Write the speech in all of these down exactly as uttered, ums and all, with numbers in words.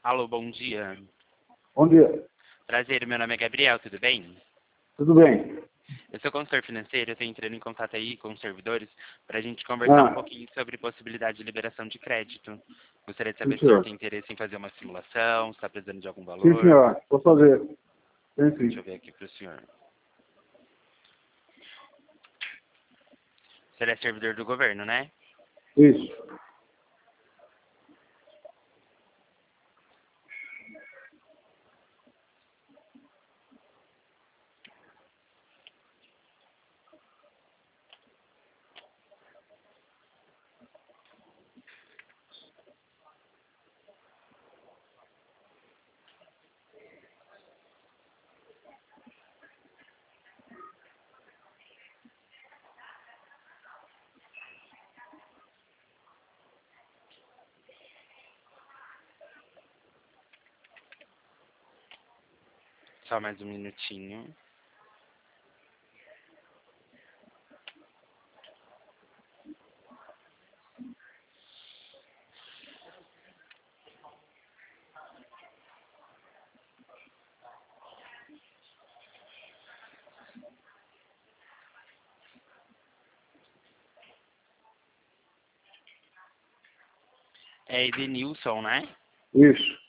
Alô, bom dia. Bom dia. Prazer, meu nome é Gabriel, tudo bem? Tudo bem? Eu sou consultor financeiro, eu estou entrando em contato aí com os servidores para a gente conversar um Ah, pouquinho sobre possibilidade de liberação de crédito. Gostaria de sim, saber se o senhor senhor. tem interesse em fazer uma simulação, se está precisando de algum Sim, valor. senhor. Vou fazer. Sim, Deixa eu sim. ver aqui para o senhor. O senhor é servidor do governo, né? Isso. Só mais um minutinho. É Edenilson, né? Isso.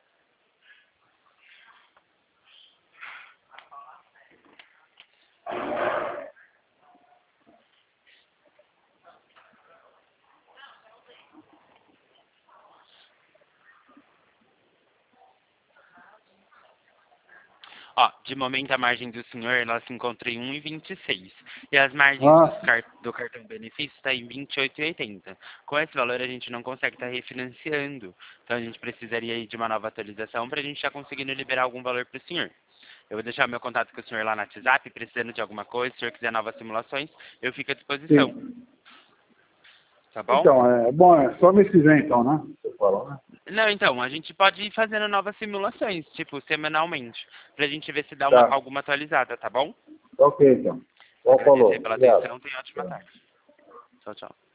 Ó, de momento a margem do senhor ela se encontra em um e vinte e seis. E as margens dos Ah, car do cartão benefício está em vinte e oito e oitenta. Com esse valor a gente não consegue estar refinanciando. Então a gente precisaria aí de uma nova atualização para a gente estar conseguindo liberar algum valor para o senhor. Eu vou deixar meu contato com o senhor lá no WhatsApp, precisando de alguma coisa, se o senhor quiser novas simulações, eu fico à disposição. sim. Tá bom? Então, é bom, é só mês que vem, então, né? Você falou, né? Não, então, a gente pode ir fazendo novas simulações, tipo, semanalmente, pra gente ver se dá uma, Tá. alguma atualizada, tá bom? Ok, então. Igual Agradeço aí falou. pela Obrigado. atenção, tenha ótima tarde. Tchau, tchau.